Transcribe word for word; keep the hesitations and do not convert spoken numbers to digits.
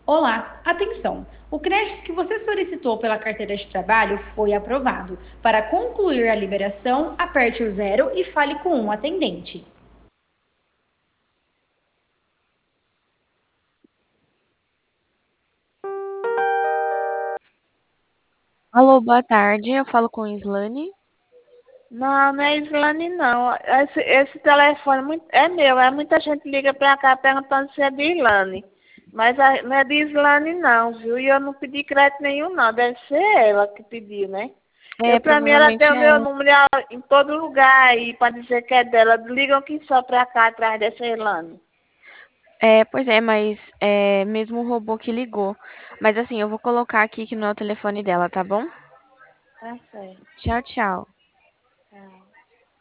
Olá, atenção! O crédito que você solicitou pela carteira de trabalho foi aprovado. Para concluir a liberação, aperte o zero e fale com um atendente. Alô, boa tarde. Eu falo com Islane. Não, não é Islane, não. Esse, esse telefone muito- é meu. É muita gente liga pra cá perguntando se é de Islane. Mas a- não é de Islane, não, viu? E eu não pedi crédito nenhum, não. Deve ser ela que pediu, né? Eu, É, pra mim, ela provavelmente tem o é. meu número em todo lugar aí pra dizer que é dela. Ligam que só pra cá, atrás dessa Islane. É, pois é, mas é mesmo o robô que ligou. Mas assim, eu vou colocar aqui que não é o telefone dela, tá bom? Tá certo. Tchau, tchau. Tchau.